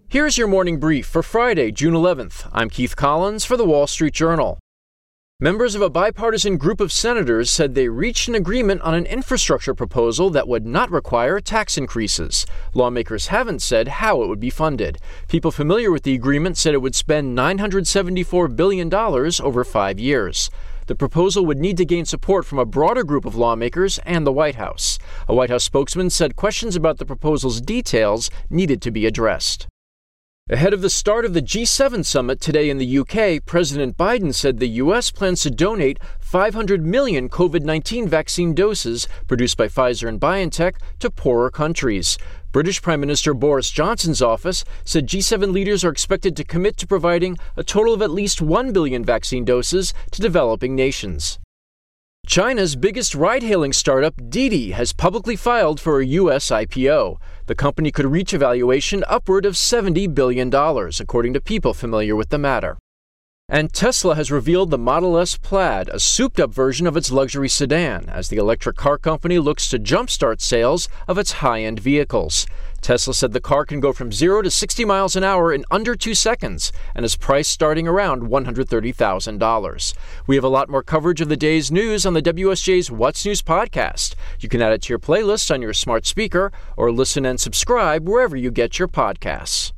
Here's your morning brief for Friday, June 11th. I'm Keith Collins for The Wall Street Journal. Members of a bipartisan group of senators said they reached an agreement on an infrastructure proposal that would not require tax increases. Lawmakers haven't said how it would be funded. People familiar with the agreement said it would spend $974 billion over 5 years. The proposal would need to gain support from a broader group of lawmakers and the White House. A White House spokesman said questions about the proposal's details needed to be addressed. Ahead of the start of the G7 summit today in the UK, President Biden said the U.S. plans to donate 500 million COVID-19 vaccine doses produced by Pfizer and BioNTech to poorer countries. British Prime Minister Boris Johnson's office said G7 leaders are expected to commit to providing a total of at least 1 billion vaccine doses to developing nations. China's biggest ride-hailing startup, Didi, has publicly filed for a U.S. IPO. The company could reach a valuation upward of $70 billion, according to people familiar with the matter. And Tesla has revealed the Model S Plaid, a souped-up version of its luxury sedan, as the electric car company looks to jumpstart sales of its high-end vehicles. Tesla said the car can go from 0 to 60 miles an hour in under 2 seconds and is priced starting around $130,000. We have a lot more coverage of the day's news on the WSJ's What's News podcast. You can add it to your playlist on your smart speaker or listen and subscribe wherever you get your podcasts.